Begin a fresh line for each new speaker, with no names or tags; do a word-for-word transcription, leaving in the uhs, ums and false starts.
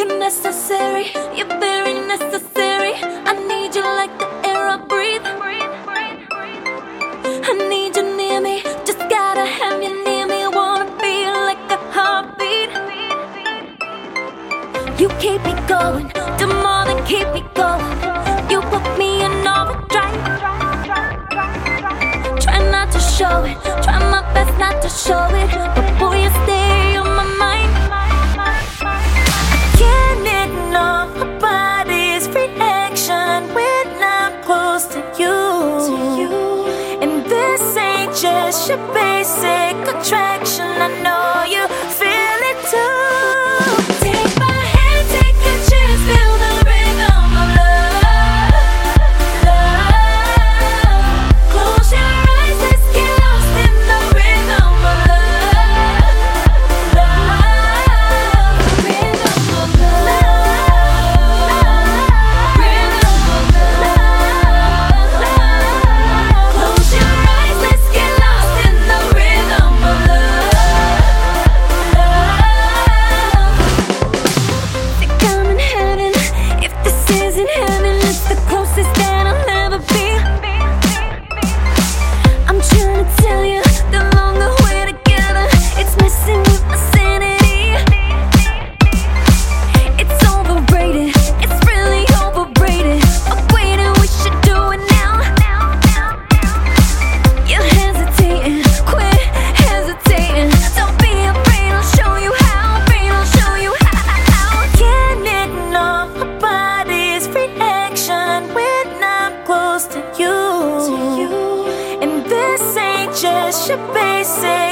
You're necessary, you're very necessary. I need you like the air I breathe. I need you near me, just gotta have you near me. I wanna feel like a heartbeat. You keep me going, do more than keep me going. You put me in overdrive. Try not to show it, try my best not to show it, but boy, you stay on my mind. Can't ignore my body's reaction when I'm close to you. And this ain't just your basic attraction, I know you feel it too. Take my hand, take a chance, feel the rhythm of love, love. Close your eyes, let's get lost in the rhythm of love, love. Rhythm of love, rhythm of love, love. Close your eyes, let's get lost in the rhythm of love, love. Think I'm in heaven. If this isn't heaven, it's the closest that I'll ever be. I'm trying to tell you, the longer we're together, it's messing with my sanity. It's overrated, it's really overrated. But waiting, we should do it now. You're hesitating, quit hesitating. Don't be afraid, I'll show you how. Afraid, I'll show you how. Can't ignore my body's reaction when I'm close to you. And this ain't just your basic